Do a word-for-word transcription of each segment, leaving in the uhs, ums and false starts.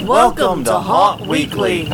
Welcome to Haunt Weekly.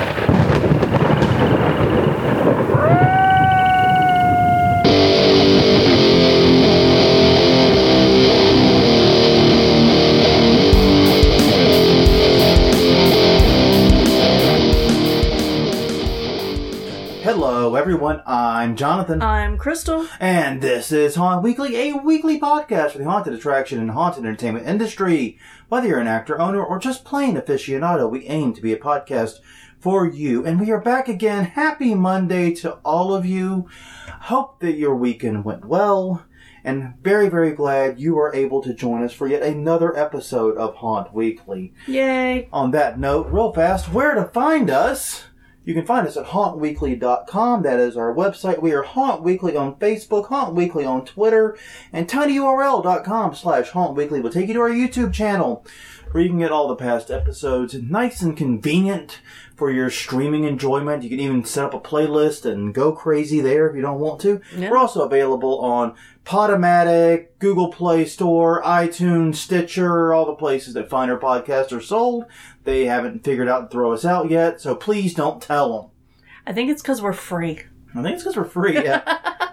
Hello everyone, I'm Jonathan. I'm Crystal. And this is Haunt Weekly, a weekly podcast for the haunted attraction and haunted entertainment industry. Whether you're an actor, owner, or just plain aficionado, we aim to be a podcast for you. And we are back again. Happy Monday to all of you. Hope that your weekend went well. And very, very glad you are able to join us for yet another episode of Haunt Weekly. Yay. On that note, real fast, where to find us? You can find us at haunt weekly dot com. That is our website. We are Haunt Weekly on Facebook, Haunt Weekly on Twitter, and tinyurl.com slash Haunt Weekly will take you to our YouTube channel, where you can get all the past episodes. Nice and convenient for your streaming enjoyment. You can even set up a playlist and go crazy there if you don't want to. Yeah. We're also available on Podomatic, Google Play Store, iTunes, Stitcher, all the places that finer podcasts are sold. They haven't figured out and throw us out yet, so please don't tell them. I think it's because we're free. I think it's because we're free, yeah.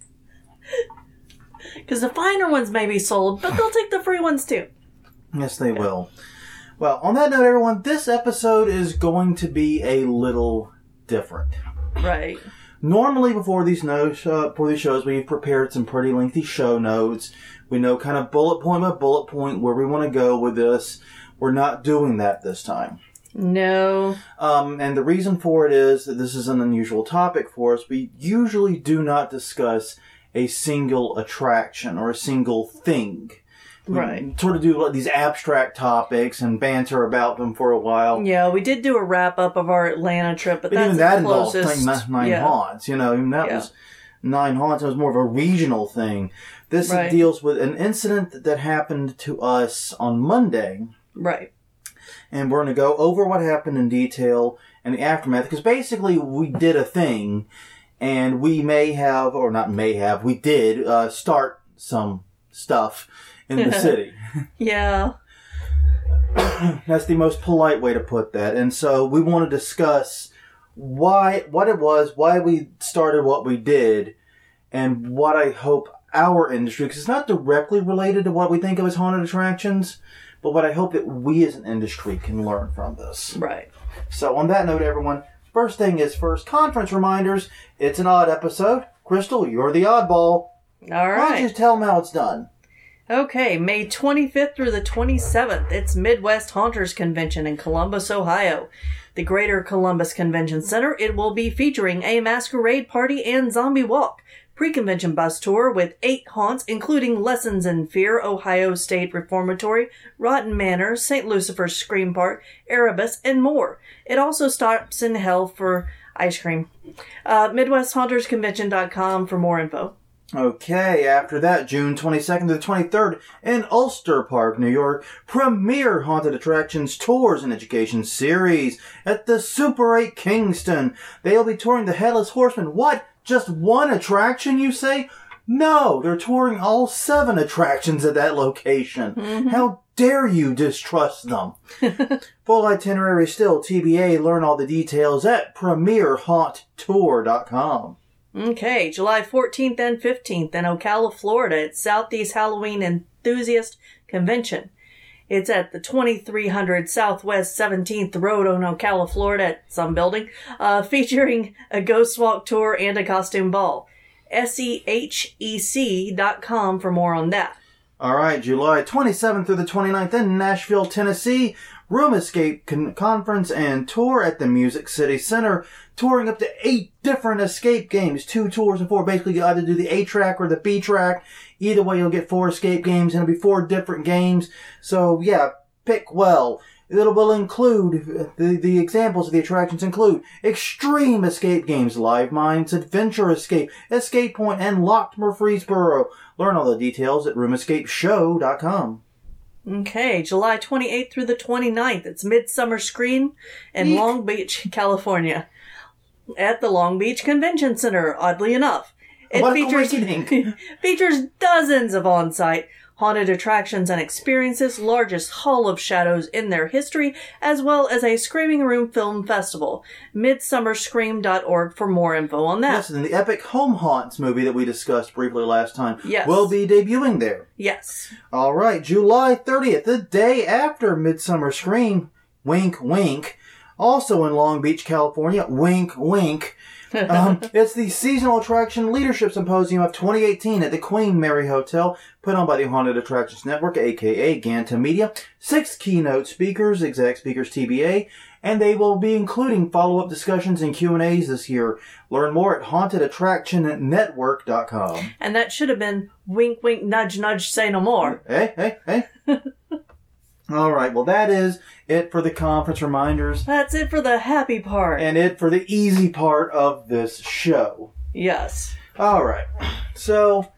Because the finer ones may be sold, but they'll take the free ones too. Yes, they will. Well, on that note, everyone, this episode is going to be a little different. Right. Normally, before these notes, uh, before these shows, we've prepared some pretty lengthy show notes. We know kind of bullet point by bullet point where we want to go with this. We're not doing that this time. No. Um, and the reason for it is that this is an unusual topic for us. We usually do not discuss a single attraction or a single thing. We right. sort of do like these abstract topics and banter about them for a while. Yeah, we did do a wrap-up of our Atlanta trip, but, but that's even that the closest. involved like, nine yeah. haunts. You know, even that yeah. was nine haunts. It was more of a regional thing. This right. deals with an incident that happened to us on Monday. Right. And we're going to go over what happened in detail and the aftermath. Because basically we did a thing, and we may have, or not may have, we did uh, start some stuff in the city. Yeah. That's the most polite way to put that. And so we want to discuss why, what it was, why we started what we did, and what I hope our industry, because it's not directly related to what we think of as haunted attractions, but what I hope that we as an industry can learn from this. Right. So on that note, everyone, first thing is first, conference reminders. It's an odd episode. Crystal, you're the oddball. All right. Why don't you tell them how it's done? Okay, May twenty-fifth through the twenty-seventh, it's Midwest Haunters Convention in Columbus, Ohio. The Greater Columbus Convention Center, it will be featuring a masquerade party and zombie walk. Pre-convention bus tour with eight haunts, including Lessons in Fear, Ohio State Reformatory, Rotten Manor, Saint Lucifer's Scream Park, Erebus, and more. It also stops in hell for ice cream. Uh, Midwest Haunters Convention dot com for more info. Okay, after that, June twenty-second to the twenty-third in Ulster Park, New York, premier haunted attractions tours and education series at the Super eight Kingston. They'll be touring the Headless Horseman. What? Just one attraction, you say? No, they're touring all seven attractions at that location. Mm-hmm. How dare you distrust them? Full itinerary still, T B A. Learn all the details at premier haunt tour dot com. Okay, July fourteenth and fifteenth in Ocala, Florida at Southeast Halloween Enthusiast Convention. It's at the twenty-three hundred Southwest seventeenth Road in Ocala, Florida at some building, uh, featuring a ghost walk tour and a costume ball. S E H E C dot com for more on that. All right, July twenty-seventh through the twenty-ninth in Nashville, Tennessee. Room Escape con- Conference and Tour at the Music City Center. Touring up to eight different escape games. Two tours and four. Basically, you either do the A track or the B track. Either way, you'll get four escape games, and it'll be four different games. So, yeah, pick well. It will include, the, the examples of the attractions include Extreme Escape Games, Live Mines, Adventure Escape, Escape Point, and Locked Murfreesboro. Learn all the details at room escape show dot com. Okay, July twenty-eighth through the twenty-ninth. It's Midsummer Scream in Eek. Long Beach, California. At the Long Beach Convention Center, oddly enough. It what features, features dozens of on-site haunted attractions and experiences, largest Hall of Shadows in their history, as well as a Screaming Room Film Festival. midsummer scream dot org for more info on that. Yes, and the epic Home Haunts movie that we discussed briefly last time Yes. will be debuting there. Yes. All right, July thirtieth, the day after Midsummer Scream, wink, wink, also in Long Beach, California, wink, wink. um, it's the Seasonal Attraction Leadership Symposium of twenty eighteen at the Queen Mary Hotel, put on by the Haunted Attractions Network, aka Ganta Media. Six keynote speakers, exec speakers T B A, and they will be including follow-up discussions and Q and A's this year. Learn more at haunted attraction network dot com. And that should have been wink, wink, nudge, nudge, say no more. Hey, hey, hey. All right, well, that is it for the conference reminders. That's it for the happy part. And it for the easy part of this show. Yes. All right, so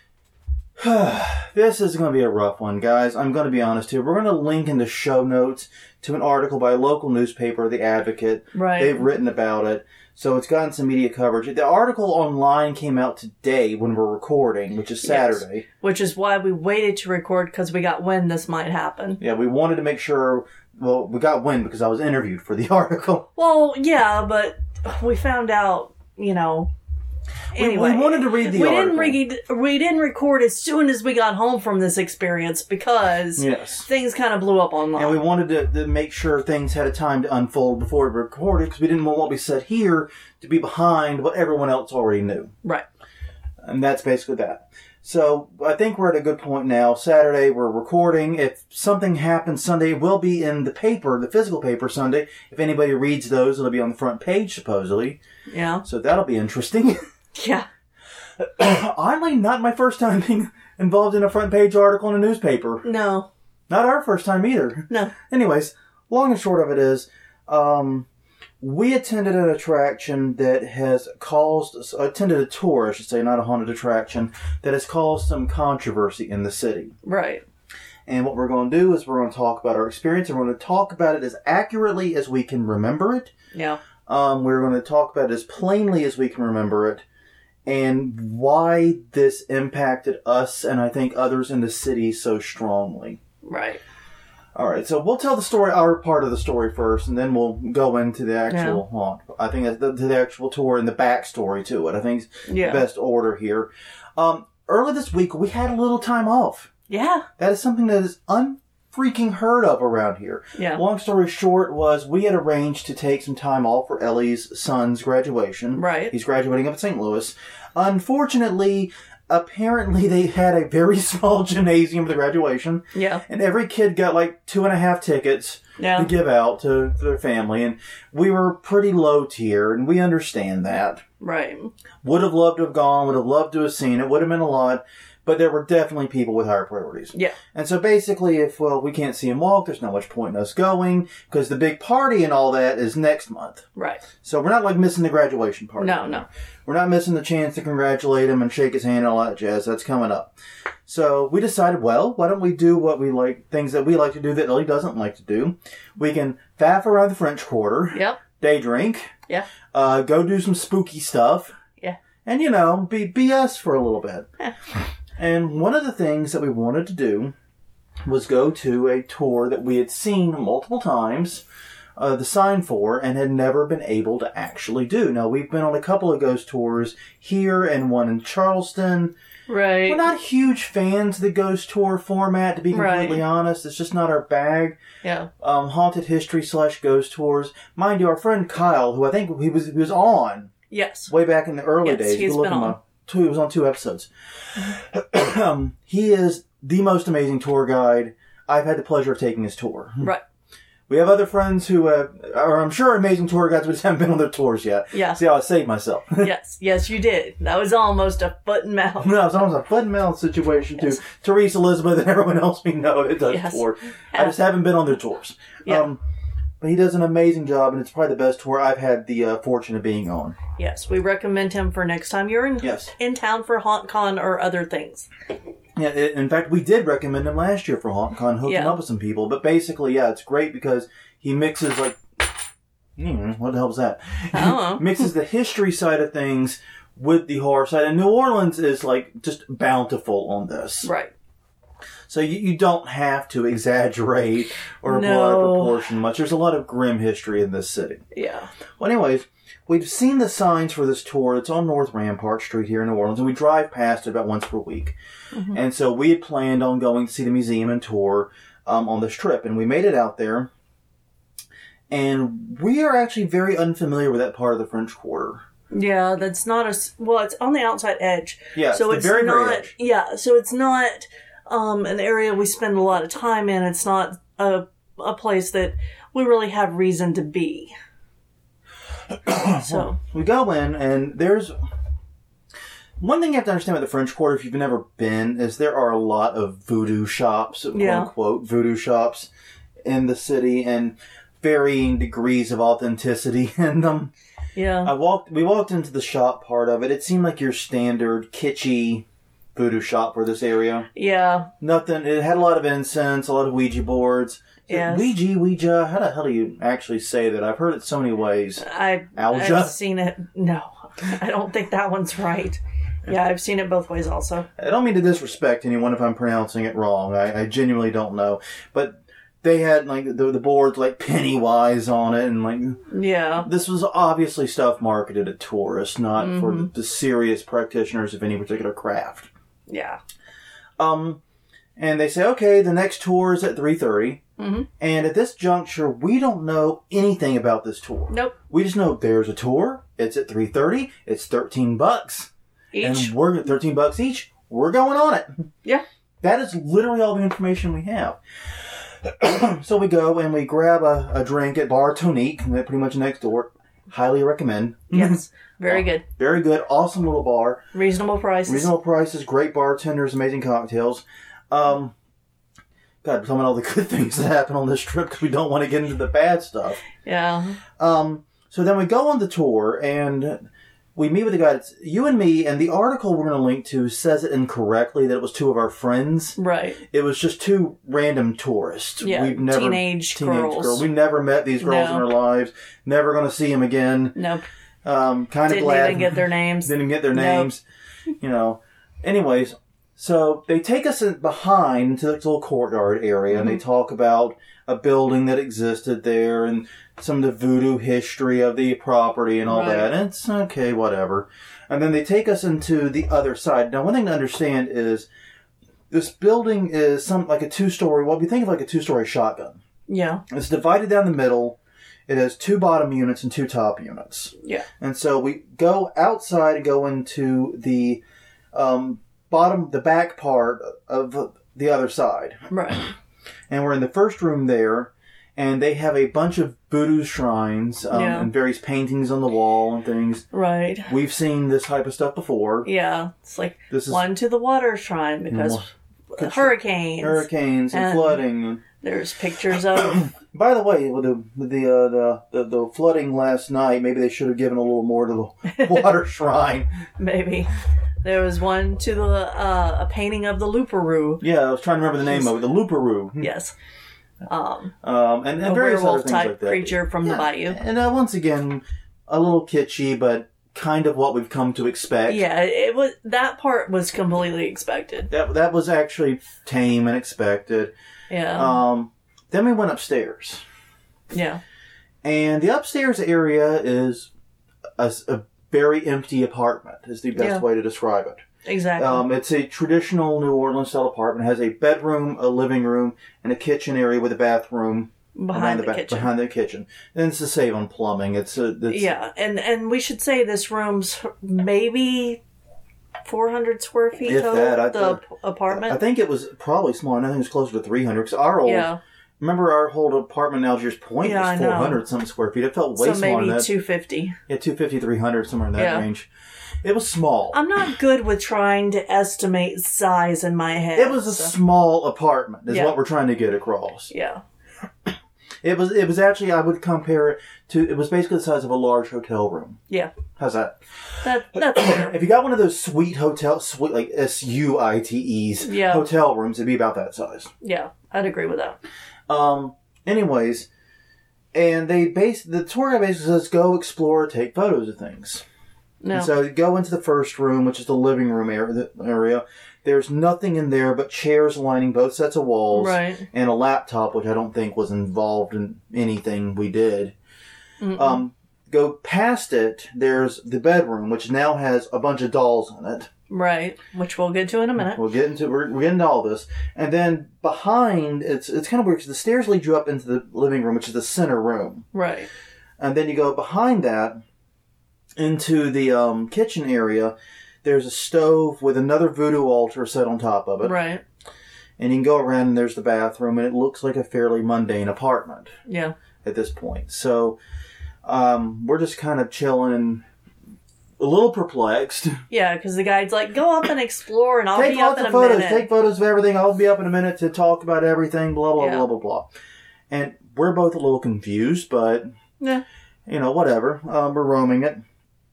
this is going to be a rough one, guys. I'm going to be honest here. We're going to link in the show notes to an article by a local newspaper, The Advocate. Right. They've written about it, so it's gotten some media coverage. The article online came out today when we're recording, which is Saturday. Yes. Which is why we waited to record, because we got when this might happen. Yeah, we wanted to make sure... Well, we got wind because I was interviewed for the article. Well, yeah, but we found out, you know... Anyway, we, we wanted to read the we article. Didn't read, we didn't record as soon as we got home from this experience because yes. things kind of blew up online. And we wanted to, to make sure things had a time to unfold before we recorded because we didn't want what we said here to be behind what everyone else already knew. Right. And that's basically that. So I think we're at a good point now. Saturday, we're recording. If something happens Sunday, it will be in the paper, the physical paper Sunday. If anybody reads those, it'll be on the front page, supposedly. Yeah. So that'll be interesting. Yeah. Oddly, not my first time being involved in a front page article in a newspaper. No. Not our first time either. No. Anyways, long and short of it is, um, we attended an attraction that has caused, attended a tour, I should say, not a haunted attraction, that has caused some controversy in the city. Right. And what we're going to do is we're going to talk about our experience, and we're going to talk about it as accurately as we can remember it. Yeah. Um, we're going to talk about it as plainly as we can remember it, and why this impacted us and I think others in the city so strongly. Right. All right, so we'll tell the story, our part of the story first, and then we'll go into the actual Yeah. haunt. I think that's the, the actual tour and the backstory to it. I think it's Yeah. the best order here. Um, early this week, we had a little time off. Yeah. That is something that is unfreaking heard of around here. Yeah. Long story short was we had arranged to take some time off for Ellie's son's graduation. Right. He's graduating up at Saint Louis. Unfortunately, apparently they had a very small gymnasium for the graduation. Yeah. And every kid got like two and a half tickets Yeah. to give out to, to their family. And we were pretty low tier, and we understand that. Right. Would have loved to have gone, would have loved to have seen it, would have meant a lot. But there were definitely people with higher priorities. Yeah. And so basically, if, well, we can't see him walk, there's not much point in us going, because the big party and all that is next month. Right. So we're not like missing the graduation party. No, no. We're not missing the chance to congratulate him and shake his hand and all that jazz. That's coming up. So we decided, well, why don't we do what we like, things that we like to do that Ellie doesn't like to do. We can faff around the French Quarter. Yep. Day drink. Yeah. Uh, go do some spooky stuff. Yeah. And, you know, be, be us for a little bit. Yeah. And one of the things that we wanted to do was go to a tour that we had seen multiple times, uh, the sign for, and had never been able to actually do. Now, we've been on a couple of ghost tours here and one in Charleston. Right. We're not huge fans of the ghost tour format, to be completely Right. honest. It's just not our bag. Yeah. Um, haunted history slash ghost tours. Mind you, our friend Kyle, who I think he was, he was on Yes. way back in the early Yes, days. he's You can look been him on. up. Two, he was on two episodes. um, he is the most amazing tour guide. I've had the pleasure of taking his tour. Right. We have other friends who uh, are, I'm sure, amazing tour guides, but just haven't been on their tours yet. Yeah. See how I saved myself. Yes. Yes, you did. That was almost a foot and mouth. No, it's almost a foot and mouth situation Yes. too. Teresa, Elizabeth, and everyone else we know that does Yes. tour. I just haven't been on their tours. Yeah. Um, but he does an amazing job, and it's probably the best tour I've had the uh, fortune of being on. Yes, we recommend him for next time you're in Yes. in town for HauntCon or other things. Yeah, i- in fact, we did recommend him last year for HauntCon, hooked him Yeah. up with some people. But basically, yeah, it's great because he mixes, like, hmm, what the hell is that? I don't know. Mixes the history side of things with the horror side. And New Orleans is, like, just bountiful on this. Right. So you, you don't have to exaggerate or No. blow out of proportion much. There's a lot of grim history in this city. Yeah. Well, anyways, we've seen the signs for this tour. It's on North Rampart Street here in New Orleans, and we drive past it about once per week. Mm-hmm. And so we had planned on going to see the museum and tour um, on this trip, and we made it out there. And we are actually very unfamiliar with that part of the French Quarter. Yeah, that's not a s- well. It's on the outside edge. Yeah, so it's it's the very, not. very edge. Yeah, so it's not um, an area we spend a lot of time in. It's not a a place that we really have reason to be. So we go in, and there's one thing you have to understand about the French Quarter, if you've never been, is there are a lot of voodoo shops, quote Yeah. unquote, voodoo shops in the city, and varying degrees of authenticity in them. yeah, I walked. We walked into the shop part of it. It seemed like your standard kitschy voodoo shop for this area. yeah, Nothing. It had a lot of incense, a lot of Ouija boards. Yes. Ouija, Ouija. How the hell do you actually say that? I've heard it so many ways. I Alja? I've seen it. No, I don't think that one's right. Yeah, I've seen it both ways also. I don't mean to disrespect anyone if I'm pronouncing it wrong. I, I genuinely don't know. But they had like the, the boards like Pennywise on it, and like Yeah, this was obviously stuff marketed at tourists, not Mm-hmm. for the, the serious practitioners of any particular craft. yeah, Um, and they say, okay, the next tour is at three thirty. Mm-hmm. And at this juncture, we don't know anything about this tour. nope. We just know there's a tour. It's at three thirty. It's thirteen bucks. Each. And we're at thirteen bucks each. We're going on it. Yeah. That is literally all the information we have. So we go and we grab a, a drink at Bar Tonique, and they're pretty much next door. Highly recommend. Yes, very good. Very good. Awesome little bar. Reasonable prices. Reasonable prices, great bartenders, amazing cocktails. Um, God, tell me all the good things that happen on this trip because we don't want to get into the bad stuff. Yeah, Um, so then we go on the tour and we meet with the guy. It's you and me, and the article we're going to link to says it incorrectly that it was two of our friends. right. It was just two random tourists. Yeah, We've never, teenage girls. girl. We never met these girls No. in our lives. Never going to see them again. Nope. Um, kind of Didn't glad. even get their names. Didn't get their Nope. names. You know. Anyways, so they take us in behind into this little courtyard area, Mm-hmm. and they talk about a building that existed there and some of the voodoo history of the property and all Right. that. And it's okay, whatever. And then they take us into the other side. Now, one thing to understand is this building is some like a two-story. Well, if you think of like a two-story shotgun, Yeah, it's divided down the middle. It has two bottom units and two top units. yeah, And so we go outside and go into the um, bottom, the back part of the other side. right. And we're in the first room there, and they have a bunch of voodoo shrines um, Yeah. and various paintings on the wall and things. Right. We've seen this type of stuff before. Yeah, it's like This is one to the water shrine because Good hurricanes. hurricanes and And- flooding. There's pictures of By the way, with the with the, uh, the the the flooding last night, maybe they should have given a little more to the water shrine. maybe. There was one to the uh, a painting of the Luperoo. Yeah, I was trying to remember the name of it. The Luperoo. Yes. Um, Um, and, and a various other werewolf things type like that. creature from the Yeah. bayou. And uh, once again, a little kitschy, but kind of what we've come to expect. Yeah, it was that part was completely expected. That that was actually tame and expected. Yeah. Um, then we went upstairs, yeah. and the upstairs area is a, a very empty apartment. Is the best Yeah. way to describe it. Exactly. Um, it's a traditional New Orleans style apartment. It has a bedroom, a living room, and a kitchen area with a bathroom behind the, ba- kitchen. Behind the kitchen, and it's to save on plumbing. It's a it's, Yeah, and and we should say this room's maybe four hundred square feet If total. that, I the thought- apartment. I think it was probably smaller. and I think it was closer to three hundred. Because our old, yeah, remember our whole apartment in Algiers Point Yeah, I was know. four hundred something square feet. It felt way so smaller maybe than that. two fifty. Yeah, two fifty, three hundred, somewhere in that Yeah. range. It was small. I'm not good with trying to estimate size in my head. It was a so- small apartment. Is Yeah. what we're trying to get across. yeah, It was. It was actually. I would compare it to. It was basically the size of a large hotel room. yeah. How's that? That that's fair. If you got one of those sweet hotel, sweet like S U I T Es Yeah. hotel rooms, it'd be about that size. Yeah, I'd agree with that. Um. Anyways, and they base the tour guide basically says go explore, take photos of things. No, And so you go into the first room, which is the living room area. The area There's nothing in there but chairs lining both sets of walls. Right. And a laptop, which I don't think was involved in anything we did. Mm-mm. Um, go past it, there's the bedroom, which now has a bunch of dolls in it. Right. Which we'll get to in a minute. We'll get into we're, we're getting to all this, and then behind it's it's kind of weird because the stairs lead you up into the living room, which is the center room. Right. And then you go behind that into the um, kitchen area. There's a stove with another voodoo altar set on top of it. Right. And you can go around and there's the bathroom, and it looks like a fairly mundane apartment. Yeah. At this point, so um, we're just kind of chilling and a little perplexed. Yeah, because the guide's like, go up and explore, and I'll take be up lots in of a photos. minute. Take photos of everything. I'll be up in a minute to talk about everything. Blah blah Yeah. blah blah blah. And we're both a little confused, but Yeah. you know, whatever. Um, we're roaming it.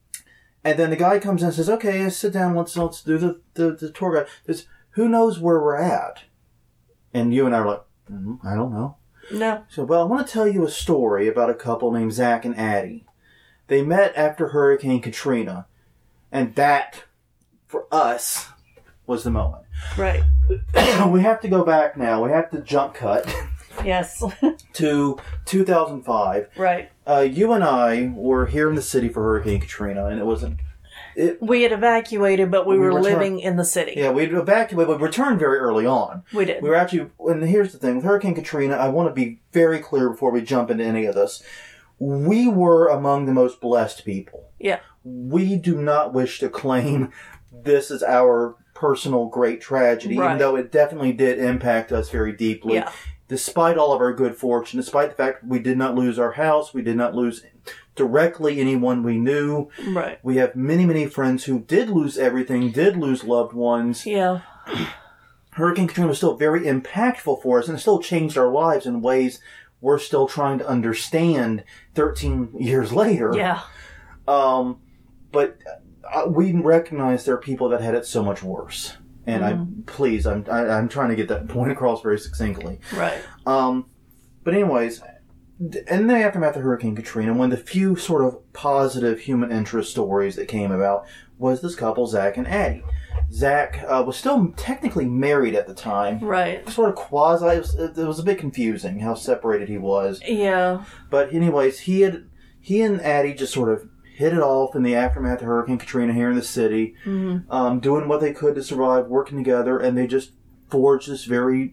And then the guy comes in and says, "Okay, sit down. Let's let's do the the, the tour guide." Says, "Who knows where we're at?" And you and I are like, mm, "I don't know." No. So, well, I want to tell you a story about a couple named Zach and Addie. They met after Hurricane Katrina, and that, for us, was the moment. Right. We have to go back now. We have to jump cut Yes. to two thousand five. Right. Uh, you and I were here in the city for Hurricane Katrina, and it wasn't... It, We had evacuated, but we, We were returned- living in the city. yeah, we evacuated, but we returned very early on. We did. We were actually... And here's the thing. With Hurricane Katrina, I want to be very clear before we jump into any of this. We were among the most blessed people. Yeah. We do not wish to claim this is our personal great tragedy, Right. even though it definitely did impact us very deeply. Yeah. Despite all of our good fortune, despite the fact we did not lose our house, we did not lose directly anyone we knew. Right. We have many, many friends who did lose everything, did lose loved ones. Yeah. Hurricane Katrina was still very impactful for us, and it still changed our lives in ways we're still trying to understand thirteen years later. Yeah. Um, but uh, we recognize there are people that had it so much worse. And Mm-hmm. I, please, I'm, I, I'm trying to get that point across very succinctly. Right. Um, but anyways, in the aftermath of Hurricane Katrina, one of the few sort of positive human interest stories that came about was this couple, Zach and Addie. Zach uh, was still technically married at the time. Right. Sort of quasi. It was, it was a bit confusing how separated he was. Yeah. But anyways, he had he and Addie just sort of hit it off in the aftermath of Hurricane Katrina here in the city, Mm-hmm. um, doing what they could to survive, working together, and they just forged this very,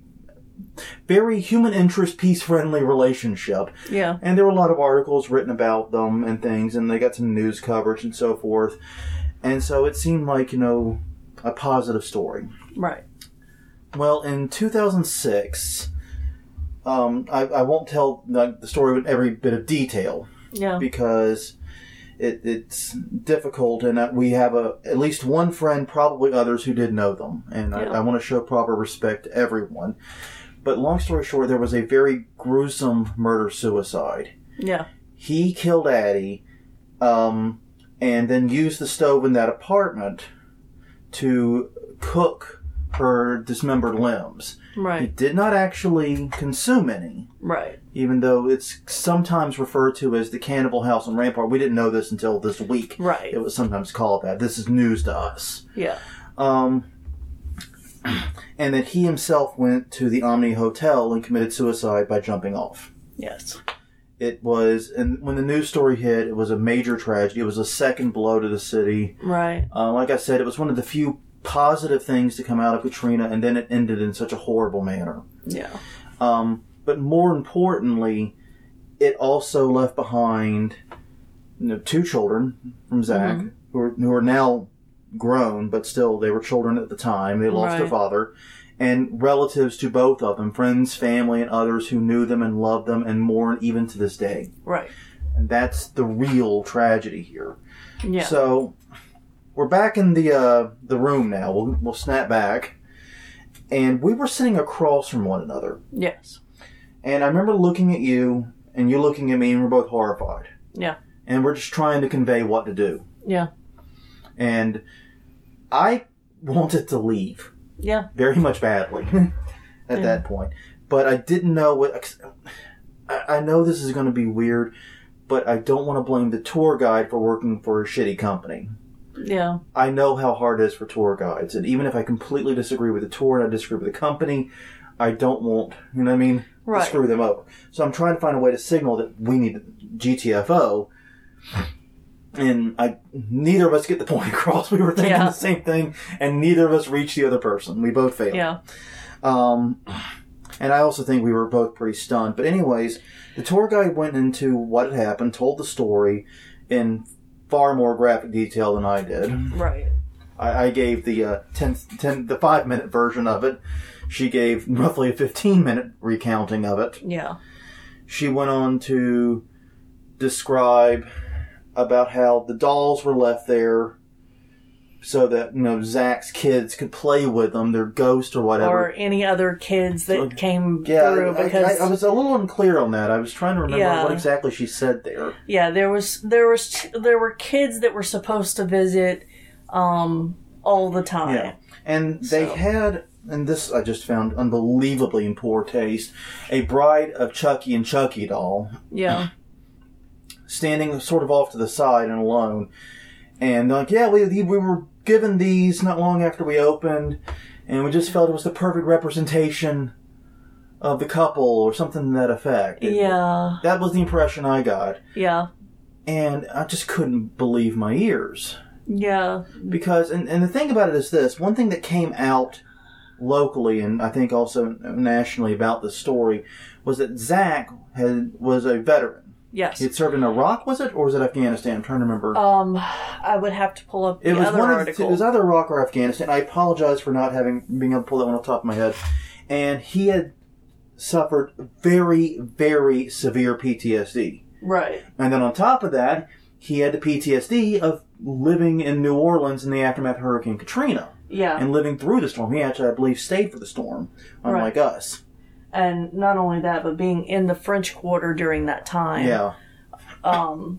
very human interest, peace-friendly relationship. Yeah. And there were a lot of articles written about them and things, and they got some news coverage and so forth. And so it seemed like, you know, a positive story. Right. Well, in two thousand six, um, I, I won't tell the, the story with every bit of detail Yeah. because it, it's difficult, and that we have a at least one friend, probably others, who did know them, and Yeah. I, I want to show proper respect to everyone. But long story short, there was a very gruesome murder-suicide. Yeah. He killed Addie, um, and then used the stove in that apartment to cook her dismembered limbs. He Right. did not actually consume any, Right. even though it's sometimes referred to as the Cannibal House on Rampart. We didn't know this until this week. Right. It was sometimes called that. This is news to us. Yeah. Um, and that he himself went to the Omni Hotel and committed suicide by jumping off. Yes. It was, and when the news story hit, it was a major tragedy. It was a second blow to the city. Right. Uh, like I said, it was one of the few positive things to come out of Katrina, and then it ended in such a horrible manner. Yeah. Um, but more importantly, it also left behind you know, two children from Zach, Mm-hmm. who, are, who are now grown, but still they were children at the time. They lost their Right. father. And relatives to both of them, friends, family, and others who knew them and loved them and mourn even to this day. Right. And that's the real tragedy here. Yeah. So we're back in the uh, the room now. We'll we'll snap back, and we were sitting across from one another. Yes. And I remember looking at you, and you looking at me, and we're both horrified. Yeah. And we're just trying to convey what to do. Yeah. And I wanted to leave Yeah. very much badly at Yeah. that point, but I didn't know what. I I know this is going to be weird, but I don't want to blame the tour guide for working for a shitty company. Yeah. I know how hard it is for tour guides. And even if I completely disagree with the tour and I disagree with the company, I don't want, you know what I mean, right. to screw them over. So I'm trying to find a way to signal that we need G T F O. And I, neither of us get the point across. We were thinking yeah. the same thing, and neither of us reached the other person. We both failed. Yeah. Um, and I also think we were both pretty stunned. But anyways, the tour guide went into what had happened, told the story in far more graphic detail than I did. Right. I, I gave the uh, ten, ten, the five minute version of it. She gave roughly a fifteen minute recounting of it. Yeah. She went on to describe about how the dolls were left there so that, you know, Zach's kids could play with them, their ghost or whatever. Or any other kids that so, came yeah, through. I, because I, I was a little unclear on that. I was trying to remember yeah. what exactly she said there. Yeah, there was there was there were kids that were supposed to visit um, all the time. Yeah, and they so. had, and this I just found unbelievably in poor taste, a Bride of Chucky and Chucky doll. Yeah. Standing sort of off to the side and alone. And like, yeah, we we were given these not long after we opened, and we just felt it was the perfect representation of the couple or something to that effect. It, yeah. That was the impression I got. Yeah. And I just couldn't believe my ears. Yeah. Because, and, and the thing about it is this, one thing that came out locally and I think also nationally about the story was that Zach had was a veteran. Yes. He had served in Iraq, was it? Or was it Afghanistan? I'm trying to remember. Um, I would have to pull up the it was other one article. Of the, it was either Iraq or Afghanistan. I apologize for not having being able to pull that one off the top of my head. And he had suffered very, very severe P T S D. Right. And then on top of that, he had the P T S D of living in New Orleans in the aftermath of Hurricane Katrina. Yeah. And living through the storm. He actually, I believe, stayed for the storm, unlike right. us. And not only that, but being in the French Quarter during that time. Yeah. Um,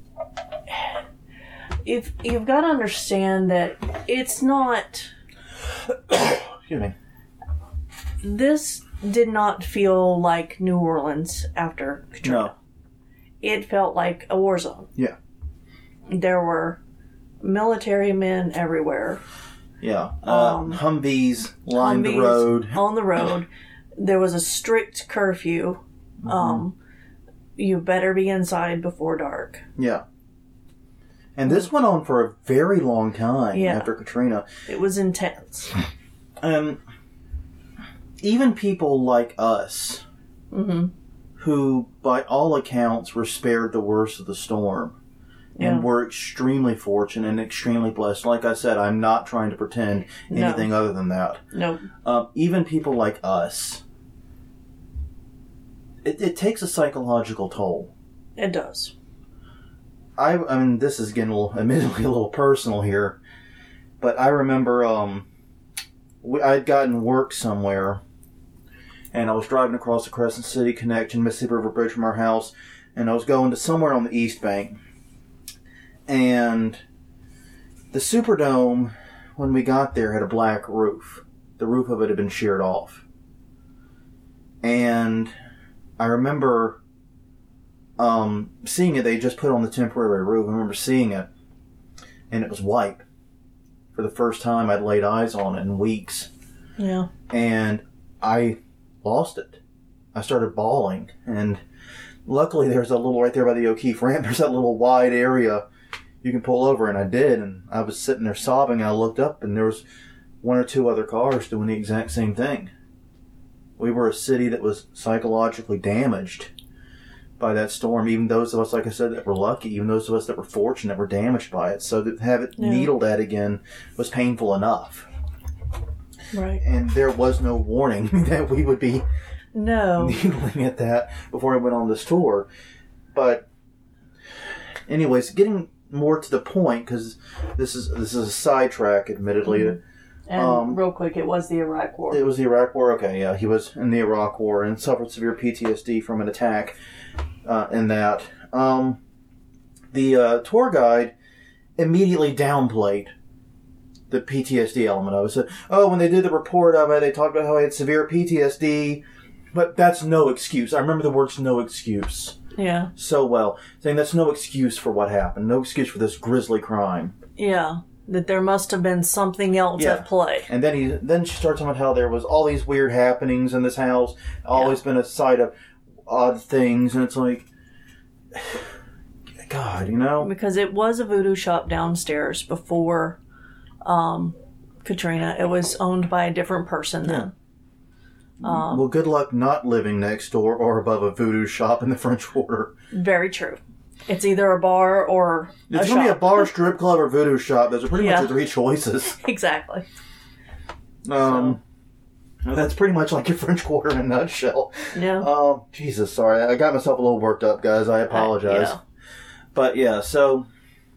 if you've got to understand that it's not. Excuse me. This did not feel like New Orleans after Katrina. No. It felt like a war zone. Yeah. There were military men everywhere. Yeah. Uh, um, Humvees lined Humvees the road. On the road. There was a strict curfew. Mm-hmm. Um, you better be inside before dark. Yeah. And this went on for a very long time yeah. after Katrina. It was intense. Um, even people like us, mm-hmm. who by all accounts were spared the worst of the storm, yeah. and were extremely fortunate and extremely blessed. Like I said, I'm not trying to pretend anything no. other than that. No. Um, even people like us, it, it takes a psychological toll. It does. I, I mean, this is getting a little, admittedly a little personal here, but I remember um, we, I'd gotten work somewhere, and I was driving across the Crescent City Connection, Mississippi River Bridge from our house, and I was going to somewhere on the East Bank. And the Superdome, when we got there, had a black roof. The roof of it had been sheared off. And I remember um, seeing it. They just put on the temporary roof. I remember seeing it. And it was white. For the first time I'd laid eyes on it in weeks. Yeah. And I lost it. I started bawling. And luckily there's a little, right there by the O'Keefe ramp, there's that little wide area you can pull over, and I did, and I was sitting there sobbing, and I looked up, and there was one or two other cars doing the exact same thing. We were a city that was psychologically damaged by that storm. Even those of us, like I said, that were lucky, even those of us that were fortunate were damaged by it. So to have it yeah. needled at again was painful enough. Right. And there was no warning that we would be no. needling at that before I went on this tour. But anyways, getting more to the point, because this is this is a sidetrack, admittedly. Mm-hmm. And um, real quick, it was the Iraq War. It was the Iraq War. Okay, yeah, he was in the Iraq War and suffered severe P T S D from an attack. Uh, in that, um, the uh, tour guide immediately downplayed the P T S D element of it. Said, "Oh, when they did the report of it, they talked about how he had severe P T S D, but that's no excuse." I remember the words "no excuse." Yeah. So well, saying that's no excuse for what happened, no excuse for this grisly crime. Yeah. That there must have been something else Yeah. at play. And then he then she starts talking about how there was all these weird happenings in this house, always been a site of odd things, and it's like, God, you know? Because it was a voodoo shop downstairs before um, Katrina. It was owned by a different person then. Um, Well, good luck not living next door or above a voodoo shop in the French Quarter. Very true. It's either a bar or a It's going to be shop. a bar, strip club, or voodoo shop. Those are pretty Yeah. much the three choices. Exactly. Um, That's pretty much like your French Quarter in a nutshell. Yeah. Um, Jesus, sorry. I got myself a little worked up, guys. I apologize. I- yeah. But yeah, so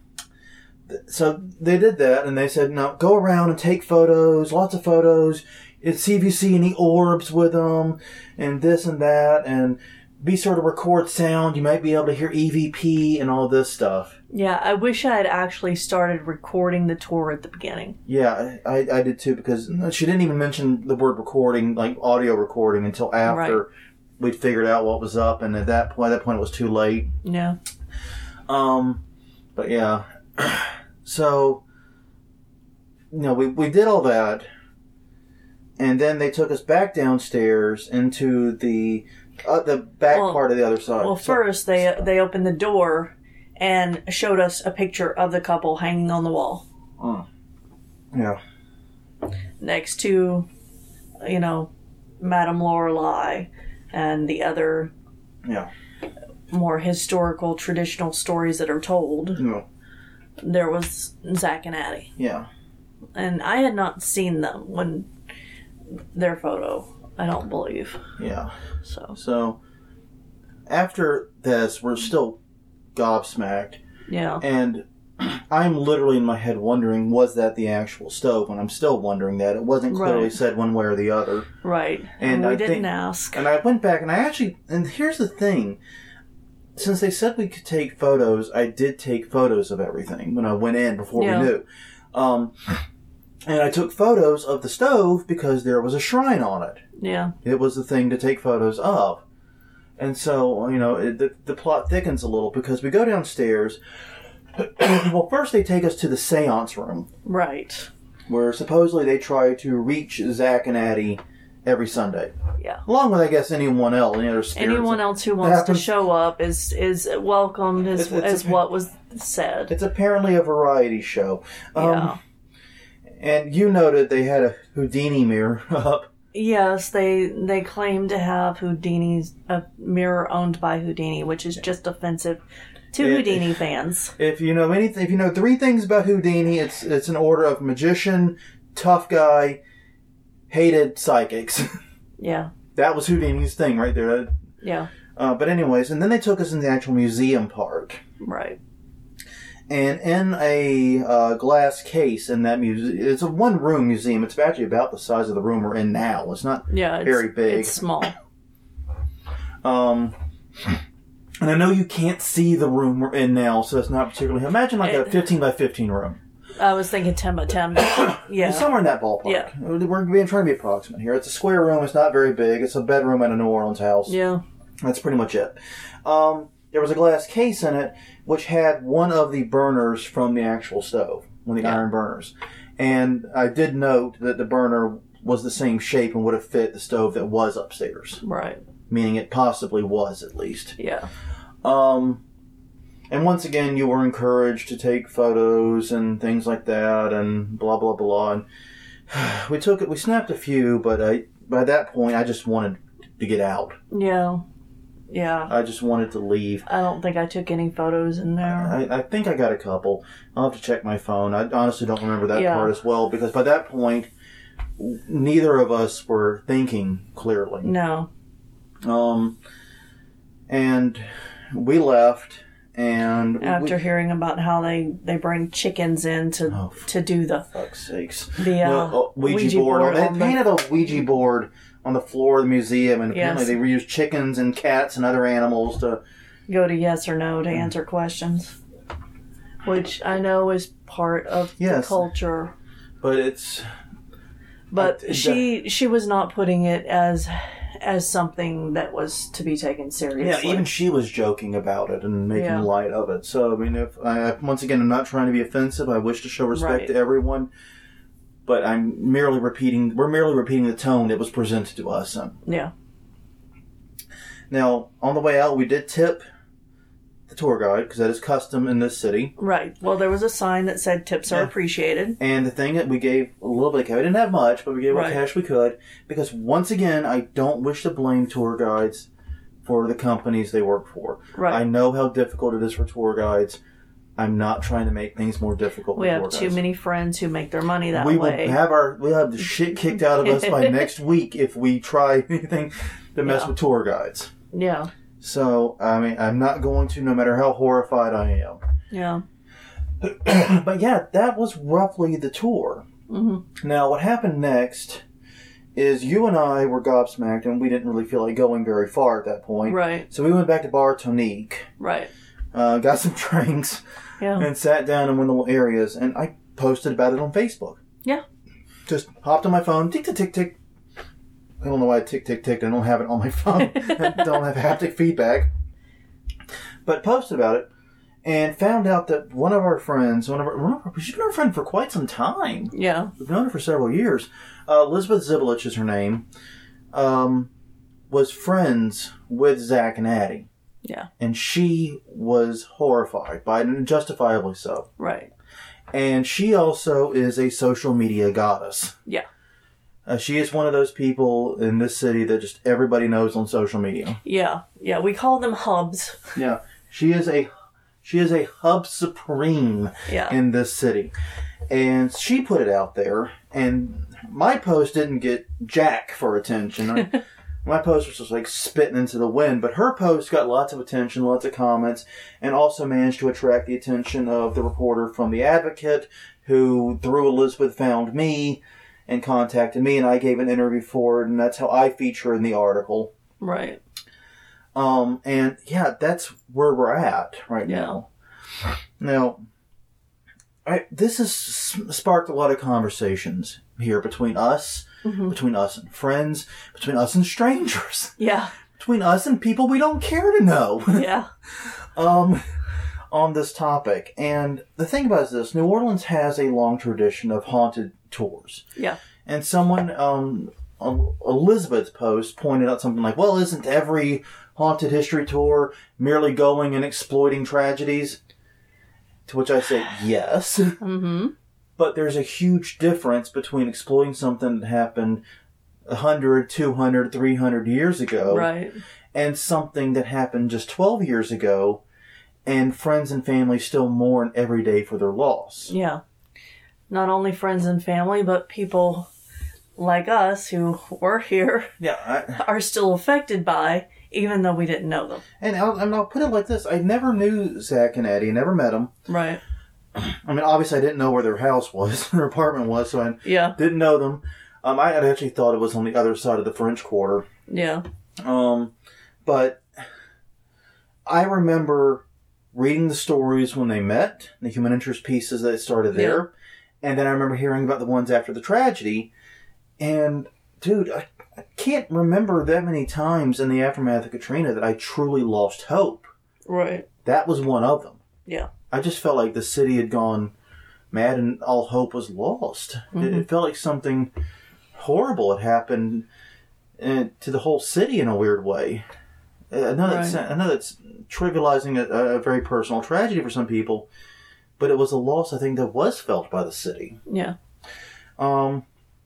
so they did that, and they said, no, go around and take photos, lots of photos, and see if you see any orbs with them, and this and that, and be sure to record sound. You might be able to hear E V P and all this stuff. Yeah, I wish I had actually started recording the tour at the beginning. Yeah, I, I did too, because she didn't even mention the word recording, like audio recording, until after Right. we'd figured out what was up, and at that point, at that point it was too late. Yeah. Um, but yeah, so, you know, we, we did all that, and then they took us back downstairs into the, uh, the back Well- part of the other side. Well, So- first they they opened the door and showed us a picture of the couple hanging on the wall Mm. Yeah. next to, you know, Madame Lorelei and the other Yeah. more historical, traditional stories that are told. Yeah. There was Zach and Addie. Yeah. And I had not seen them when their photo, I don't believe. Yeah. So, So, after this, we're still gobsmacked, yeah. and I'm literally in my head wondering, was that the actual stove? And I'm still wondering that. It wasn't clearly Right. said one way or the other. Right. And And we I didn't think- ask. And I went back, and I actually, and here's the thing. Since they said we could take photos, I did take photos of everything when I went in before Yeah. we knew. Um, and I took photos of the stove because there was a shrine on it. Yeah. It was the thing to take photos of. And so, you know, it, the, the plot thickens a little because we go downstairs. Well, first they take us to the seance room, Right. where supposedly they try to reach Zach and Addie every Sunday. Yeah. Along with, I guess, anyone else, any other spirits. Anyone else who wants to happens. show up is is welcomed, as, It's- it's as a- what was said. It's apparently a variety show. Um, Yeah. And you noted they had a Houdini mirror up. Yes, they they claim to have Houdini's a mirror owned by Houdini, which is just offensive to It- Houdini fans. If you know anything, if you know three things about Houdini, it's it's an order of magician, tough guy, hated psychics. Yeah. That was Houdini's thing right there. Yeah. Uh, but anyways, and then they took us in the actual museum part. Right. And in a uh, glass case in that museum, it's a one-room museum. It's actually about the size of the room we're in now. It's not Yeah. It's, very big. It's small. Um, and I know you can't see the room we're in now, so it's not particularly. Imagine like a It- fifteen by fifteen room. I was thinking ten by ten. but yeah. Somewhere in that ballpark. Yeah. We're being trying to be approximate here. It's a square room. It's not very big. It's a bedroom in a New Orleans house. Yeah. That's pretty much it. Um, there was a glass case in it which had one of the burners from the actual stove, one of the Yeah. iron burners. And I did note that the burner was the same shape and would have fit the stove that was upstairs, Right. meaning it possibly was at least. Yeah. Um, and once again, you were encouraged to take photos and things like that, and blah blah blah. And we took it. We snapped a few, but I, by that point, I just wanted to get out. Yeah. Yeah. I just wanted to leave. I don't think I took any photos in there. I, I think I got a couple. I'll have to check my phone. I honestly don't remember that Yeah. part as well, because by that point, neither of us were thinking clearly. No. Um, and we left. And After we, hearing about how they, they bring chickens in to Oh, to do the fuck's sakes. the uh, No, uh, Ouija, board. board They on the- painted a Ouija board on the floor of the museum, and apparently Yes. they reused chickens and cats and other animals to. go to yes or no to answer questions, which I know is part of Yes. the culture. But it's But It- it- she she was not putting it as as something that was to be taken seriously. Yeah, even she was joking about it and making Yeah. light of it. So, I mean, if I, once again, I'm not trying to be offensive. I wish to show respect Right. to everyone. But I'm merely repeating, we're merely repeating the tone that was presented to us. Yeah. Now, on the way out, we did tip the tour guide, because that is custom in this city. Right. Well, there was a sign that said tips are Yeah. appreciated. And the thing that we gave a little bit of cash. We didn't have much, but we gave what Right. cash we could. Because, once again, I don't wish to blame tour guides for the companies they work for. Right. I know how difficult it is for tour guides. I'm not trying to make things more difficult for We have tour too guides. many friends who make their money that we way. will have our we'll have the shit kicked out of us by next week if we try anything to mess Yeah. with tour guides. Yeah. So, I mean, I'm not going to, no matter how horrified I am. Yeah. But yeah, that was roughly the tour. Mm-hmm. Now, what happened next is you and I were gobsmacked, and we didn't really feel like going very far at that point. Right. So we went back to Bar Tonique, Right. uh, got some drinks, Yeah. and sat down in one of the little areas, and I posted about it on Facebook. Yeah. Just hopped on my phone, tick, tick, tick, tick. I don't know why I tick, tick, tick. I don't have it on my phone. I don't have haptic feedback. But posted about it, and found out that one of our friends, one of our, one of our she's been our friend for quite some time. Yeah. We've known her for several years. Uh, Elizabeth Zibelich is her name. Um, was friends with Zach and Addie. Yeah. And she was horrified by it, and justifiably so. Right. And she also is a social media goddess. Yeah. Uh, she is one of those people in this city that just everybody knows on social media. Yeah. Yeah. We call them hubs. Yeah. She is a she is a hub supreme Yeah. in this city. And she put it out there, and my post didn't get jack for attention. I, my post was just like spitting into the wind, but her post got lots of attention, lots of comments, and also managed to attract the attention of the reporter from The Advocate, who, through Elizabeth, found me and contacted me, and I gave an interview for it, and that's how I feature in the article. Right. Um, and yeah, that's where we're at right Yeah. now. Now, I, this has sparked a lot of conversations here between us, Mm-hmm. between us and friends, between us and strangers, Yeah. between us and people we don't care to know. Yeah. um, on this topic. And the thing about it is this, New Orleans has a long tradition of haunted tours. Yeah. And someone, um, on Elizabeth's post pointed out something like, well, isn't every haunted history tour merely going and exploiting tragedies? To which I say, yes. Mm-hmm. But there's a huge difference between exploiting something that happened one hundred, two hundred, three hundred years ago. Right. And something that happened just twelve years ago, and friends and family still mourn every day for their loss. Yeah. Not only friends and family, but people like us who were here Yeah, I, are still affected by, even though we didn't know them. and, I'll, and I'll put it like this. I never knew Zach and Eddie. I never met them. Right. I mean, obviously I didn't know where their house was, their apartment was, so I Yeah. didn't know them. Um, I had actually thought it was on the other side of the French Quarter. Yeah. Um, but I remember reading the stories when they met, the human interest pieces that started there, and then I remember hearing about the ones after the tragedy. And, dude, I, I can't remember that many times in the aftermath of Katrina that I truly lost hope. Right. That was one of them. Yeah. I just felt like the city had gone mad and all hope was lost. Mm-hmm. It, it felt like something horrible had happened uh, to the whole city in a weird way. Uh, I know that's, Right. I know that's trivializing a, a very personal tragedy for some people, but it was a loss, I think, that was felt by the city. Yeah. Um,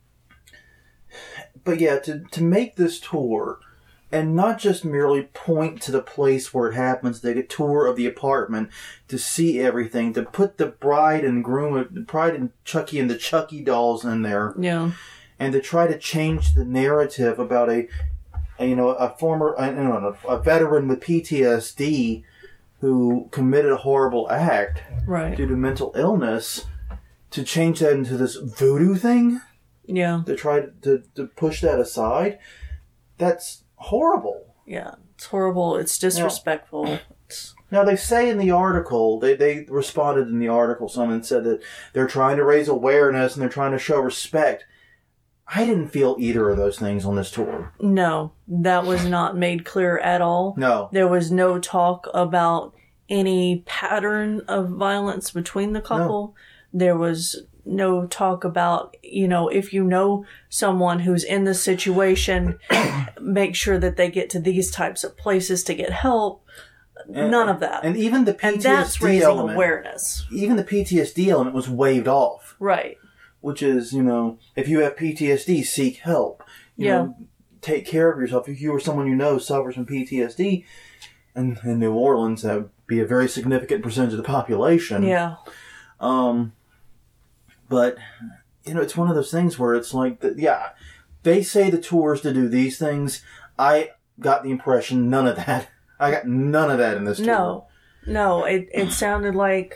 but yeah, to, to make this tour, and not just merely point to the place where it happens, take a tour of the apartment to see everything, to put the bride and groom, the bride and Chucky and the Chucky dolls in there, Yeah. and to try to change the narrative about a, a you know, a former, I don't know, a veteran with P T S D who committed a horrible act Right. due to mental illness, to change that into this voodoo thing, Yeah. to try to, to push that aside, that's horrible. Yeah. It's horrible. It's disrespectful. It's, Now, they say in the article, they, they responded in the article, someone said that they're trying to raise awareness and they're trying to show respect. I didn't feel either of those things on this tour. No, that was not made clear at all. No. There was no talk about any pattern of violence between the couple. No. There was no talk about, you know, if you know someone who's in this situation, make sure that they get to these types of places to get help. And, None of that. And even the P T S D and that's raising element, awareness. Even the P T S D element was waved off. Right. Which is, you know, if you have P T S D, seek help. You yeah. know, take care of yourself. If you or someone you know suffers from P T S D, and in New Orleans, that would be a very significant percentage of the population. Yeah. Um, but, you know, it's one of those things where it's like, the, yeah, they say the tours to do these things. I got the impression none of that. I got none of that in this tour. No. No, it, it sounded like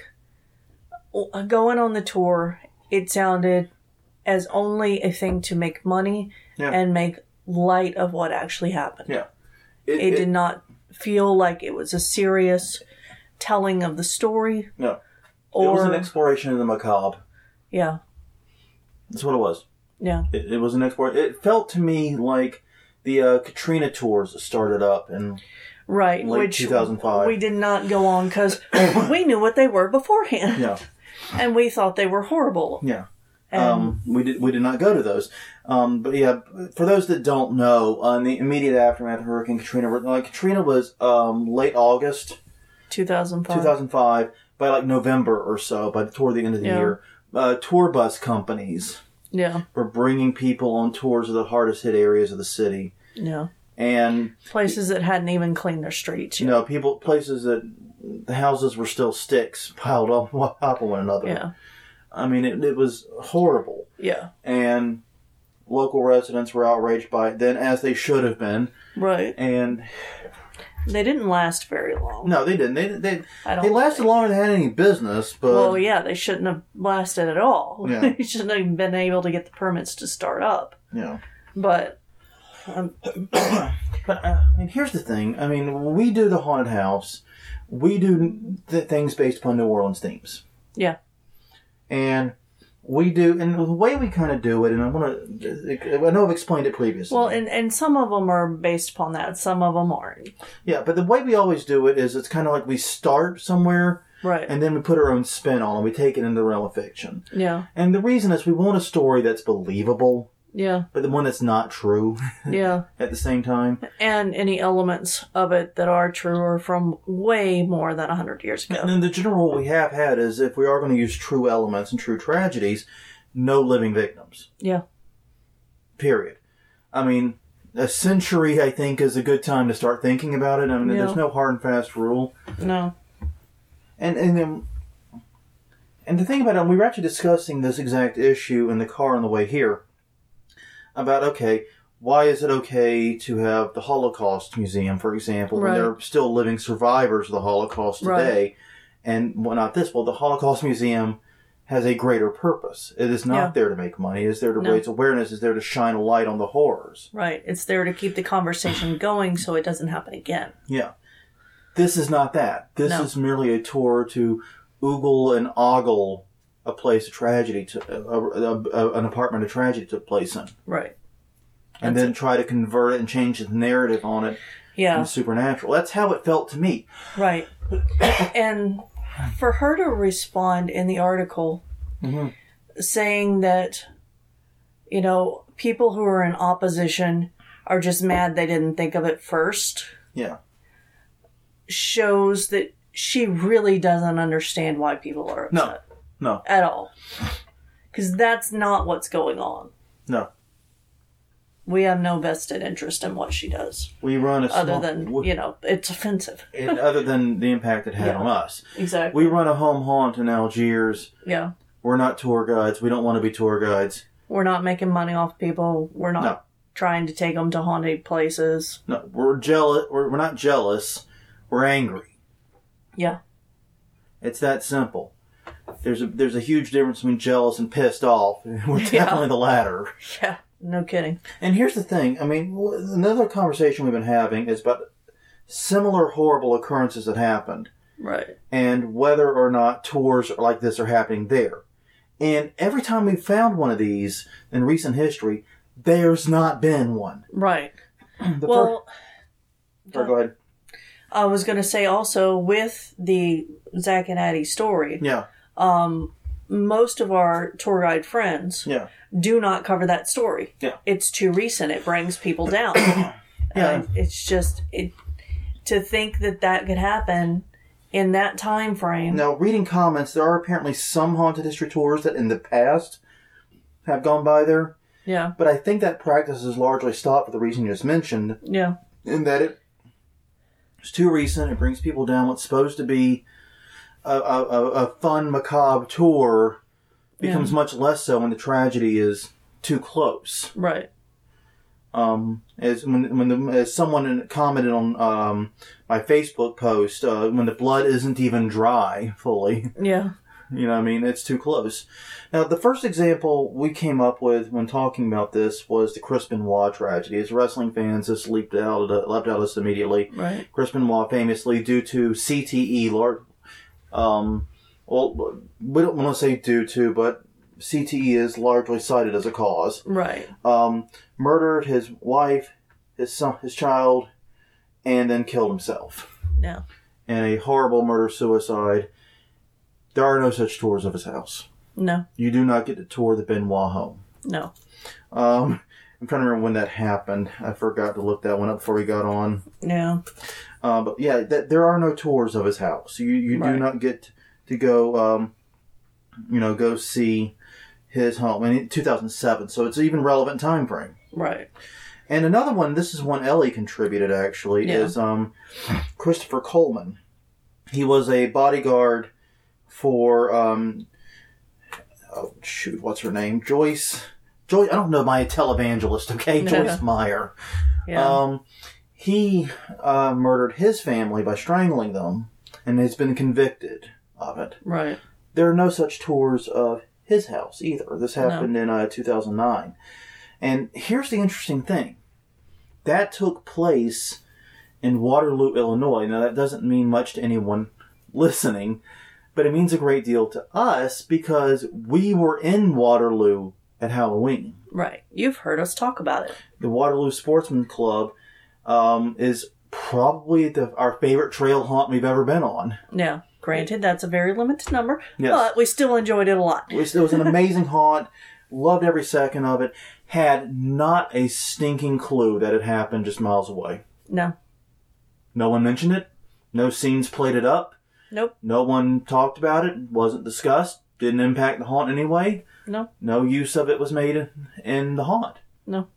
going on the tour, it sounded as only a thing to make money yeah. and make light of what actually happened. Yeah. It, it, it did not feel like it was a serious telling of the story. No. Or, it was an exploration of the macabre. Yeah. That's what it was. Yeah. It, it was an exploration. It felt to me like the uh, Katrina tours that started up in right, late which two thousand five. We did not go on because we knew what they were beforehand. Yeah. And we thought they were horrible. Yeah. And um, we did we did not go to those. Um, but yeah, for those that don't know, uh, in the immediate aftermath of Hurricane Katrina, uh, Katrina was um, late August two thousand five. two thousand five. By like November or so, by the toward the end of the yeah. year, uh, tour bus companies yeah. were bringing people on tours of the hardest hit areas of the city. Yeah. And places that hadn't even cleaned their streets yet. You know, people, places that the houses were still sticks piled on top of one another. Yeah. I mean, it, it was horrible. Yeah. And local residents were outraged by it then, as they should have been. Right. And they didn't last very long. No, they didn't. They they I don't they lasted think. longer than they had any business. But well, yeah, they shouldn't have lasted at all. Yeah. They shouldn't have even been able to get the permits to start up. Yeah. But, um, but uh, I mean, here's the thing. I mean, we do the haunted house. We do the things based upon New Orleans themes. Yeah. And we do, and the way we kind of do it, and I want to, I know I've explained it previously. Well, and, and some of them are based upon that, some of them aren't. Yeah, but the way we always do it is it's kind of like we start somewhere, right, and then we put our own spin on it. We take it into the realm of fiction. Yeah. And the reason is we want a story that's believable. Yeah. But the one that's not true. Yeah. At the same time. And any elements of it that are true are from way more than one hundred years ago. And then the general rule we have had is if we are going to use true elements and true tragedies, no living victims. Yeah. Period. I mean, a century, I think, is a good time to start thinking about it. I mean, yeah. There's no hard and fast rule. No. And and then, and the thing about it, we were actually discussing this exact issue in the car on the way here. About, okay, why is it okay to have the Holocaust Museum, for example, right. when there are still living survivors of the Holocaust today? Right. And well, not this. Well, the Holocaust Museum has a greater purpose. It is not yeah. there to make money. It is there to no. raise awareness. It is there to shine a light on the horrors. Right. It's there to keep the conversation going so it doesn't happen again. Yeah. This is not that. This no. is merely a tour to oogle and ogle a place of tragedy, to, a, a, a, an apartment of tragedy took place in. Right. And That's then it. try to convert it and change the narrative on it. Yeah. And supernatural. That's how it felt to me. Right. And for her to respond in the article mm-hmm. saying that, you know, people who are in opposition are just mad they didn't think of it first. Yeah. Shows that she really doesn't understand why people are upset. No. No. At all. Because that's not what's going on. No. We have no vested interest in what she does. We run a small... Other than, you know, it's offensive. it, other than the impact it had yeah. on us. Exactly. We run a home haunt in Algiers. Yeah. We're not tour guides. We don't want to be tour guides. We're not making money off people. We're not no. trying to take them to haunted places. No, we're jealous. We're, we're not jealous. We're angry. Yeah. It's that simple. There's a there's a huge difference between jealous and pissed off. We're definitely yeah. the latter. Yeah, no kidding. And here's the thing. I mean, another conversation we've been having is about similar horrible occurrences that happened. Right. And whether or not tours like this are happening there. And every time we've found one of these in recent history, there's not been one. Right. The well, first... Sorry, go ahead. I was going to say also with the Zach and Addie story. Yeah. Um, most of our tour guide friends. Yeah. Do not cover that story. Yeah. It's too recent. It brings people down. Yeah. Uh, it's just it to think that that could happen in that time frame. Now, reading comments, there are apparently some haunted history tours that in the past have gone by there. Yeah. But I think that practice is largely stopped for the reason you just mentioned. Yeah. In that it, it's too recent. It brings people down. What's supposed to be a, a, a fun, macabre tour becomes yeah. much less so when the tragedy is too close. Right. Um, as when when the, as someone commented on um, my Facebook post, uh, when the blood isn't even dry fully. Yeah. You know what I mean? It's too close. Now, the first example we came up with when talking about this was the Chris Benoit tragedy. As wrestling fans, this leaped out, uh, leapt out at us immediately. Right. Chris Benoit famously, due to C T E, large, um, well, we don't want to say due to, but C T E is largely cited as a cause. Right. Um, murdered his wife, his son, his child, and then killed himself. Yeah. In a horrible murder-suicide. There are no such tours of his house. No. You do not get to tour the Benoit home. No. Um, I'm trying to remember when that happened. I forgot to look that one up before we got on. Yeah. Uh, but yeah, th- there are no tours of his house. You you right. do not get to go, um, you know, go see his home in two thousand seven. So it's an even relevant time frame. Right. And another one, this is one Ellie contributed actually, yeah. is um, Christopher Coleman. He was a bodyguard for, um, oh shoot, what's her name? Joyce. Joyce, I don't know my televangelist, okay? Joyce Meyer. Yeah. Um, he uh, murdered his family by strangling them and has been convicted of it. Right. There are no such tours of his house either. This happened no. in uh, two thousand nine. And here's the interesting thing. That took place in Waterloo, Illinois. Now, that doesn't mean much to anyone listening, but it means a great deal to us because we were in Waterloo at Halloween. Right. You've heard us talk about it. The Waterloo Sportsman Club um, is probably the, our favorite trail haunt we've ever been on. Yeah. Granted, that's a very limited number, yes. but we still enjoyed it a lot. It was an amazing haunt. Loved every second of it. Had not a stinking clue that it happened just miles away. No. No one mentioned it. No scenes played it up. Nope. No one talked about it. Wasn't discussed. Didn't impact the haunt anyway. No. No use of it was made in the haunt. No.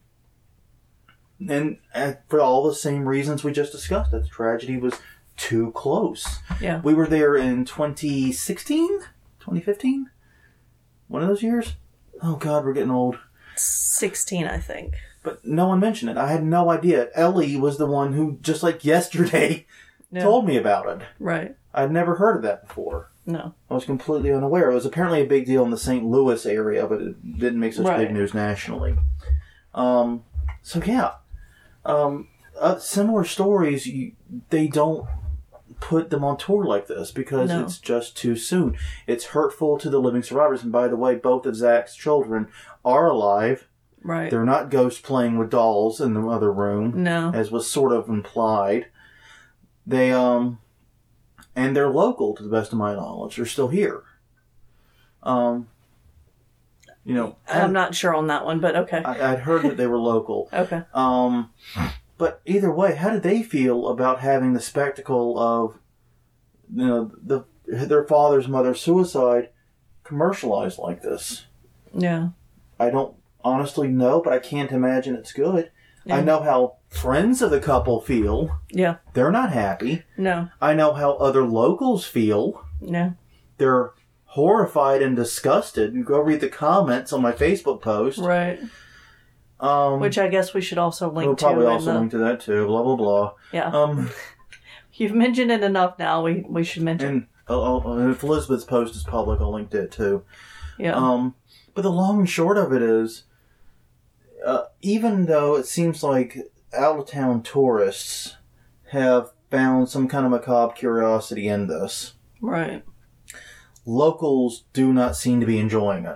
And uh, for all the same reasons we just discussed, that the tragedy was too close. Yeah. We were there in twenty sixteen? twenty fifteen? One of those years? Oh, God, we're getting old. sixteen, I think. But no one mentioned it. I had no idea. Ellie was the one who, just like yesterday, yeah. told me about it. Right. I'd never heard of that before. No. I was completely unaware. It was apparently a big deal in the Saint Louis area, but it didn't make such right. big news nationally. Um, so, yeah. Um, uh, similar stories, you, they don't put them on tour like this because no. it's just too soon. It's hurtful to the living survivors. And by the way, both of Zach's children are alive. Right. They're not ghosts playing with dolls in the other room. No. As was sort of implied. They, um, and they're local to the best of my knowledge. They're still here. Um, you know. I'm not sure on that one, but okay. I, I'd heard that they were local. Okay. Um, But either way, how did they feel about having the spectacle of, you know, the their father's mother's suicide commercialized like this? Yeah. I don't honestly know, but I can't imagine it's good. Yeah. I know how friends of the couple feel. Yeah. They're not happy. No. I know how other locals feel. No. They're horrified and disgusted. You go read the comments on my Facebook post. Right. Um, Which I guess we should also link we'll to. We'll probably also the... link to that too. Blah blah blah. Yeah. Um, You've mentioned it enough now. We we should mention. And I'll, I'll, if Elizabeth's post is public, I'll link to it too. Yeah. Um, but the long and short of it is, uh, even though it seems like out of town tourists have found some kind of macabre curiosity in this, right? Locals do not seem to be enjoying it.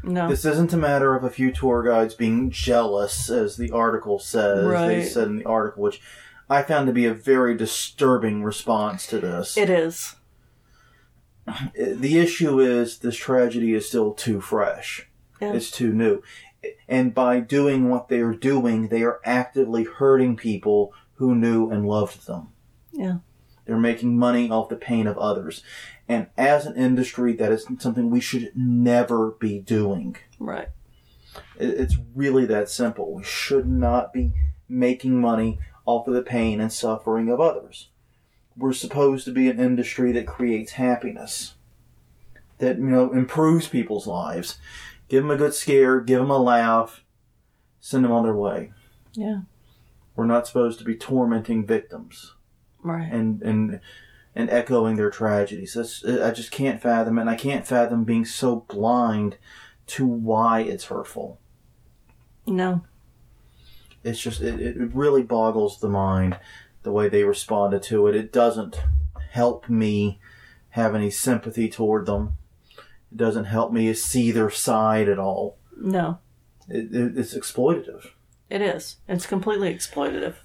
No. This isn't a matter of a few tour guides being jealous, as the article says. Right. They said in the article, which I found to be a very disturbing response to this. It is. The issue is this tragedy is still too fresh. Yeah. It's too new. And by doing what they are doing, they are actively hurting people who knew and loved them. Yeah. They're making money off the pain of others. And as an industry, that is something we should never be doing. Right. It's really that simple. We should not be making money off of the pain and suffering of others. We're supposed to be an industry that creates happiness, that, you know, improves people's lives. Give them a good scare, give them a laugh, send them on their way. Yeah. We're not supposed to be tormenting victims. Right. And and and echoing their tragedies. That's, I just can't fathom it, and I can't fathom being so blind to why it's hurtful. No. It's just, it, it really boggles the mind, the way they responded to it. It doesn't help me have any sympathy toward them. It doesn't help me see their side at all. No. It, it, it's exploitative. It is. It's completely exploitative.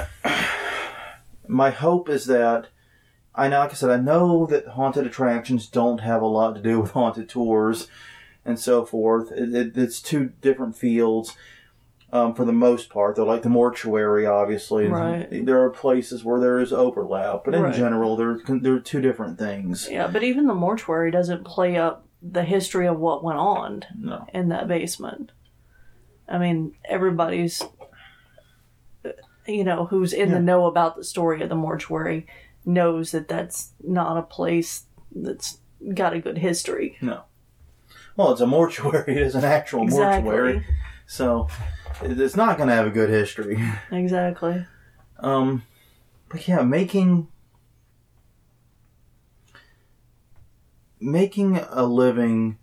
My hope is that, I know, like I said, I know that haunted attractions don't have a lot to do with haunted tours and so forth. It, it, it's two different fields. Um, for the most part, they're like the mortuary, obviously. Right. There are places where there is overlap, but in Right. general, they're they're two different things. Yeah, but even the mortuary doesn't play up the history of what went on No. in that basement. I mean, everybody's, you know, who's in Yeah. the know about the story of the mortuary knows that that's not a place that's got a good history. No. Well, it's a mortuary. It is an actual Exactly. mortuary. So, it's not going to have a good history. Exactly. Um, but yeah, making making a living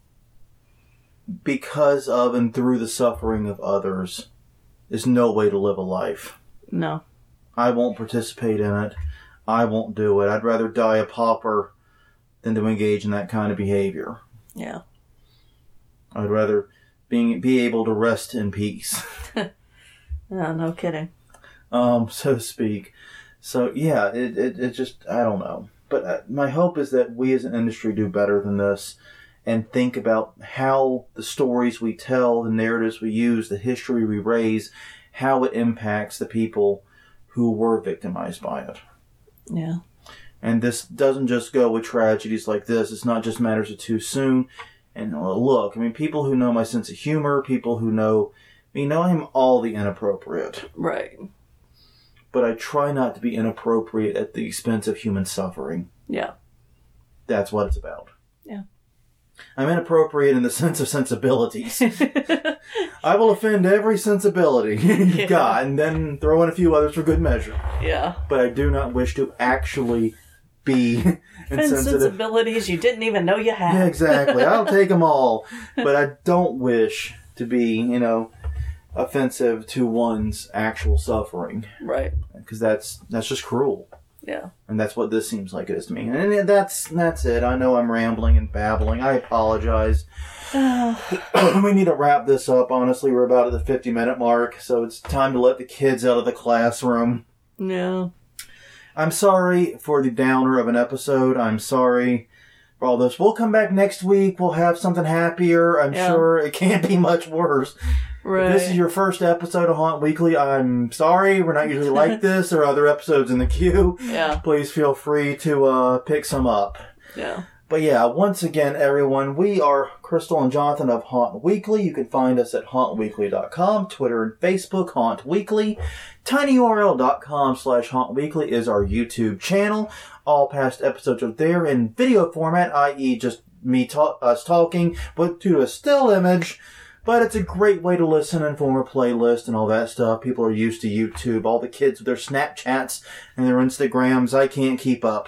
because of and through the suffering of others is no way to live a life. No. I won't participate in it. I won't do it. I'd rather die a pauper than to engage in that kind of behavior. Yeah. I'd rather being be able to rest in peace. Yeah, no kidding. Um, so to speak. So yeah, it, it, it just, I don't know. But uh, my hope is that we as an industry do better than this and think about how the stories we tell, the narratives we use, the history we raise, how it impacts the people who were victimized by it. Yeah. And this doesn't just go with tragedies like this. It's not just matters of too soon. And uh, look, I mean, people who know my sense of humor, people who know me know I'm all the inappropriate. Right. But I try not to be inappropriate at the expense of human suffering. Yeah. That's what it's about. Yeah. I'm inappropriate in the sense of sensibilities. I will offend every sensibility you've Yeah. got, and then throw in a few others for good measure. Yeah. But I do not wish to actually be And insensitive. sensibilities you didn't even know you had. Yeah, exactly. I'll take them all. But I don't wish to be, you know, offensive to one's actual suffering. Right. Because that's that's just cruel. Yeah. And that's what this seems like it is to me. And that's that's it. I know I'm rambling and babbling. I apologize. We need to wrap this up, honestly. We're about at the fifty-minute mark, so it's time to let the kids out of the classroom. Yeah. I'm sorry for the downer of an episode. I'm sorry for all this. We'll come back next week. We'll have something happier. I'm Yeah. sure it can't be much worse. Right. If this is your first episode of Haunt Weekly, I'm sorry. We're not usually like this. There are other episodes in the queue. Yeah. Please feel free to uh, pick some up. Yeah. But yeah, once again, everyone, we are Crystal and Jonathan of Haunt Weekly. You can find us at haunt weekly dot com, Twitter and Facebook, Haunt Weekly. tinyurl.com slash Haunt Weekly is our YouTube channel. All past episodes are there in video format, that is just me ta- us talking, but to a still image. But it's a great way to listen and form a playlist and all that stuff. People are used to YouTube. All the kids with their Snapchats and their Instagrams, I can't keep up.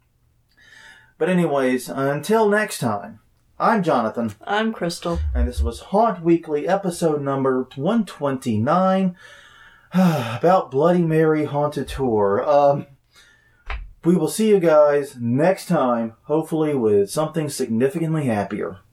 But anyways, until next time, I'm Jonathan. I'm Crystal. And this was Haunt Weekly, episode number one twenty-nine, about Bloody Mary Haunted Tour. Um, we will see you guys next time, hopefully with something significantly happier.